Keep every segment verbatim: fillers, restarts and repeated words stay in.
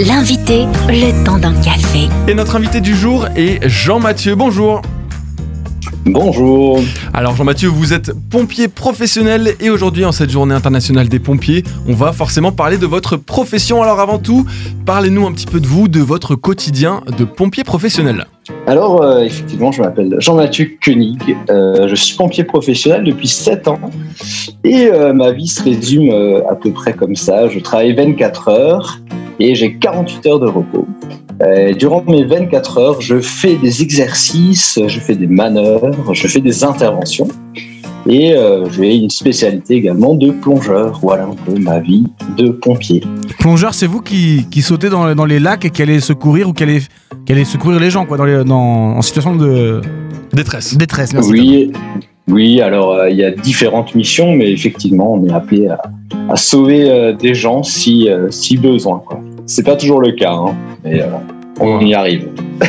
L'invité, le temps d'un café. Et notre invité du jour est Jean-Mathieu. Bonjour. Bonjour. Alors Jean-Mathieu, vous êtes pompier professionnel et aujourd'hui en cette journée internationale des pompiers, on va forcément parler de votre profession. Alors avant tout, parlez-nous un petit peu de vous, de votre quotidien de pompier professionnel. Alors euh, effectivement, je m'appelle Jean-Mathieu Koenig, euh, je suis pompier professionnel depuis sept ans et euh, ma vie se résume euh, à peu près comme ça. Je travaille vingt-quatre heures et j'ai quarante-huit heures de repos. Euh, durant mes vingt-quatre heures, je fais des exercices, je fais des manœuvres, je fais des interventions et euh, j'ai une spécialité également de plongeur. Voilà un peu ma vie de pompier. Plongeur, c'est vous qui, qui sautez dans, dans les lacs et qui allez secourir ou qui allez, qui allez secourir les gens quoi, dans les, dans, en situation de détresse. Détresse, merci. Oui, oui, alors il euh, y a différentes missions, mais effectivement, on est appelé à, à sauver euh, des gens si, euh, si besoin, quoi. C'est pas toujours le cas, hein, mais euh, on y arrive.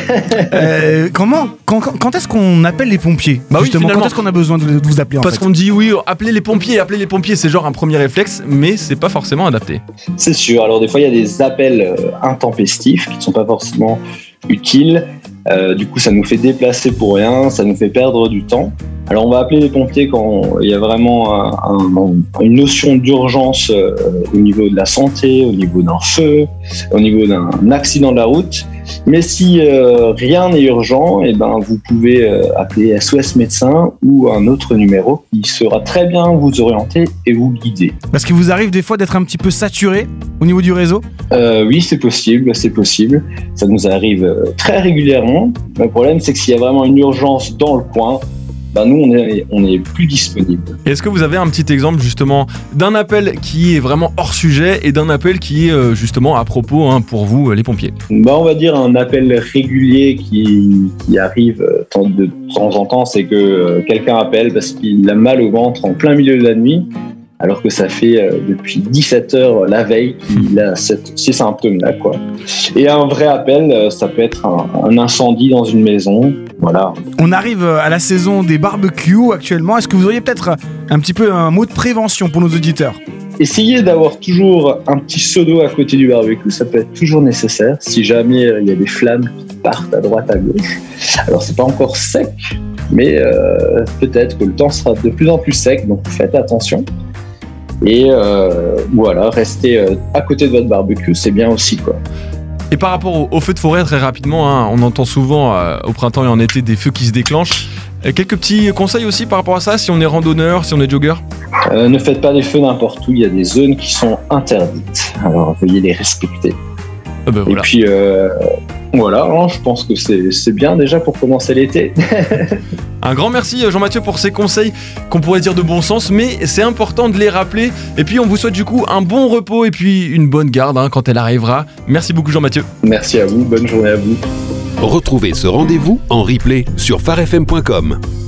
euh, comment, quand, quand est-ce qu'on appelle les pompiers bah oui, justement, quand est-ce qu'on a besoin de, de vous appeler en Parce fait qu'on dit oui, appelez les pompiers, appelez les pompiers, c'est genre un premier réflexe, mais c'est pas forcément adapté. C'est sûr, alors des fois il y a des appels euh, intempestifs qui ne sont pas forcément utiles. Euh, du coup, ça nous fait déplacer pour rien, ça nous fait perdre du temps. Alors, on va appeler les pompiers quand il y a vraiment un, un, une notion d'urgence euh, au niveau de la santé, au niveau d'un feu, au niveau d'un accident de la route. Mais si euh, rien n'est urgent, eh ben, vous pouvez euh, appeler S O S médecin ou un autre numéro qui sera très bien vous orienter et vous guider. Parce qu'il vous arrive des fois d'être un petit peu saturé au niveau du réseau ? Euh, oui, c'est possible, c'est possible. Ça nous arrive euh, très régulièrement. Le problème, c'est que s'il y a vraiment une urgence dans le coin, ben nous, on est, on est plus disponible. Est-ce que vous avez un petit exemple justement d'un appel qui est vraiment hors sujet et d'un appel qui est euh, justement à propos hein, pour vous, les pompiers ? Ben, on va dire un appel régulier qui, qui arrive euh, de temps en temps, c'est que euh, quelqu'un appelle parce qu'il a mal au ventre en plein milieu de la nuit, alors que ça fait euh, depuis dix-sept heures la veille qu'il a cette, ces symptômes-là, quoi. Et un vrai appel, euh, ça peut être un, un incendie dans une maison, voilà. On arrive à la saison des barbecues actuellement. Est-ce que vous auriez peut-être un petit peu un mot de prévention pour nos auditeurs ? Essayez d'avoir toujours un petit seau d'eau à côté du barbecue, ça peut être toujours nécessaire, si jamais il y a des flammes qui partent à droite, à gauche. Alors c'est pas encore sec, mais euh, peut-être que le temps sera de plus en plus sec, donc faites attention. Et euh, voilà, rester euh, à côté de votre barbecue, c'est bien aussi, quoi. Et par rapport au, au feu de forêt, très rapidement, hein, on entend souvent euh, au printemps et en été des feux qui se déclenchent. Euh, quelques petits conseils aussi par rapport à ça, si on est randonneur, si on est jogger ? euh, Ne faites pas des feux n'importe où, il y a des zones qui sont interdites. Alors veuillez les respecter. Ah ben voilà. Et puis euh, voilà, hein, je pense que c'est, c'est bien déjà pour commencer l'été. Un grand merci Jean-Mathieu pour ces conseils qu'on pourrait dire de bon sens, mais c'est important de les rappeler. Et puis on vous souhaite du coup un bon repos et puis une bonne garde hein, quand elle arrivera. Merci beaucoup Jean-Mathieu. Merci à vous, bonne journée à vous. Retrouvez ce rendez-vous en replay sur phare f m point com.